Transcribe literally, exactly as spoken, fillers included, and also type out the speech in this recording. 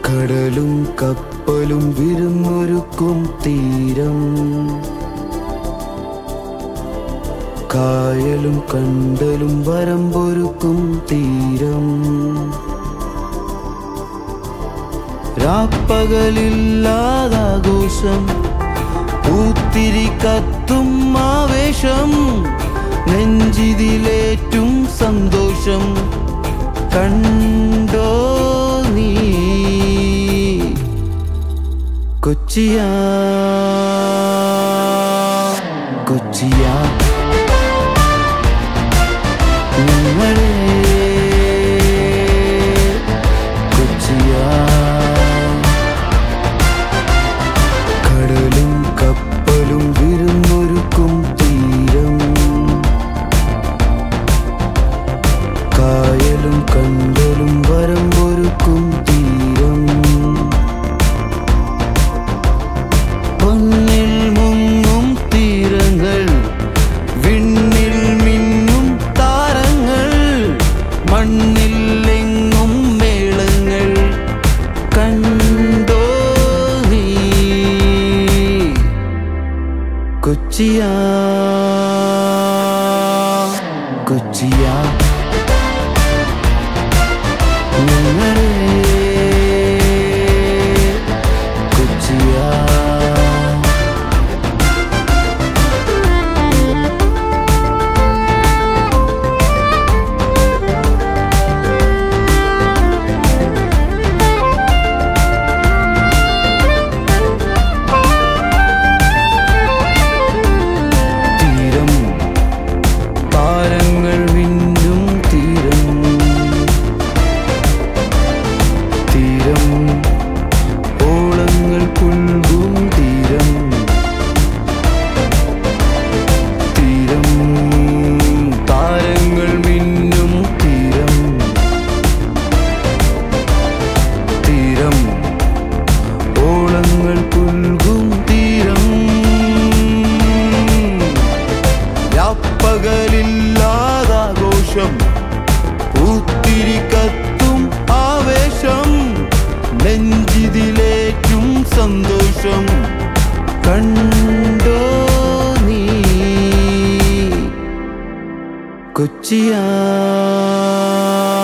കടലും കപ്പലും വിരുന്നൊരുക്കും തീരം, കായലും കണ്ടലും വരമ്പൊരുക്കും തീരം. രാപ്പകലില്ലാതാഘോഷം, പൂത്തിരി കത്തും ആവേശം, നെഞ്ചിതിലേറ്റും സന്തോഷം കണ്ടോ നീ? കൊച്ചിയാ കൊച്ചിയാ നിങ്ങളെ കൊച്ചിയാ. കടലും കപ്പലും വിരുന്നൊരുക്കും തീരം, കായലും കണ്ടലും വരമ്പൊരുക്കും തീരം. പൊന്നിൽ മുങ്ങും തീരങ്ങൾ, വിണ്ണിൽ മിന്നും താരങ്ങൾ, മണ്ണിൽ എങ്ങും മേളങ്ങൾ കണ്ടോ നീ? കൊച്ചിയാ കൊച്ചിയാ നിങ്ങളെ കൊച്ചിയാ. തീരം താരങ്ങൾ വിന്നും തീരം, തീരം ഓളങ്ങൾ പുൽകും തീരം, തീരം താരങ്ങൾ മിന്നും തീരം, തീരം ഓളങ്ങൾ പുൽകും തീരം. രാപ്പകലില്ലാതാഘോഷം, പൂത്തിരി കത്തും ആവേശം, നെഞ്ചിതിലേറ്റും സന്തോഷം കണ്ടോ നീ? കൊച്ചിയാ.